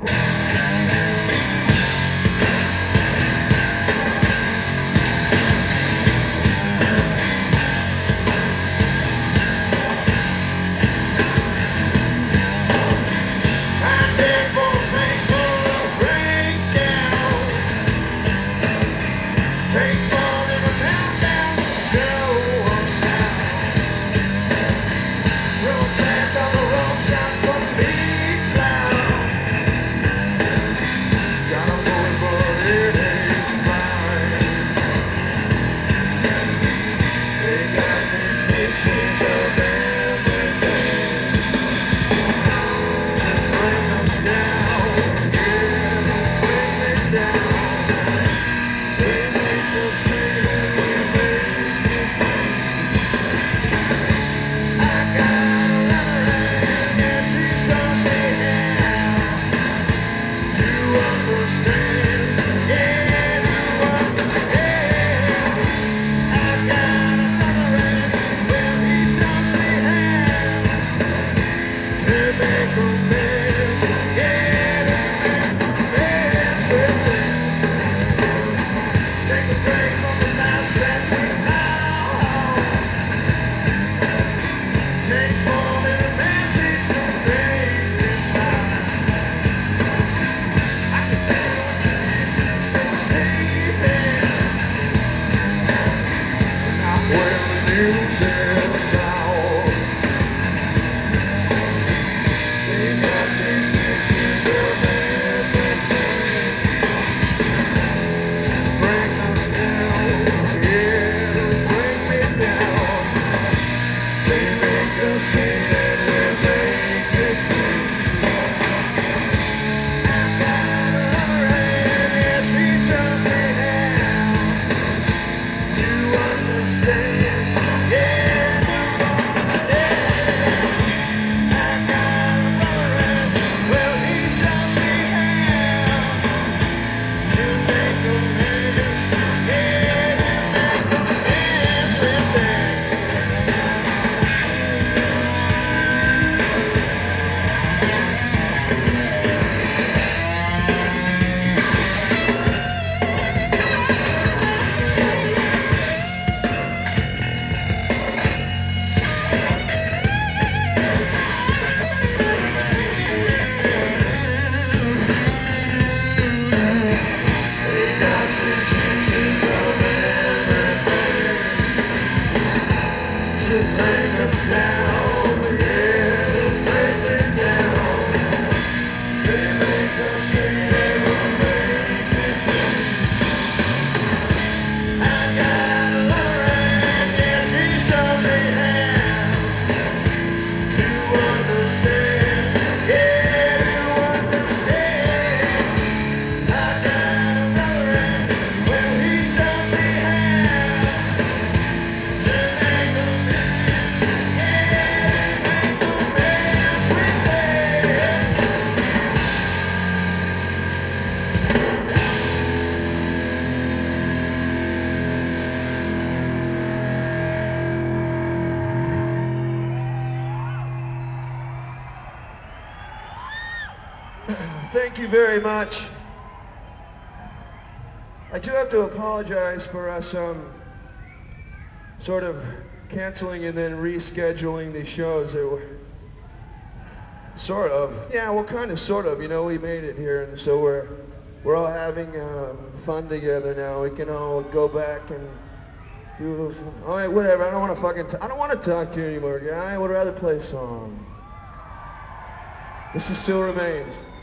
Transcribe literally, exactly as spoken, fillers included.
Thank you very much. I do have to apologize for us um, sort of canceling and then rescheduling these shows. They were sort of, yeah, well, kind of, sort of. You know, we made it here, and so we're we're all having um, fun together now. We can all go back and do. All right, whatever. I don't want to fucking. T- I don't want to talk to you anymore, guy. I would rather play a song. This is Still Remains.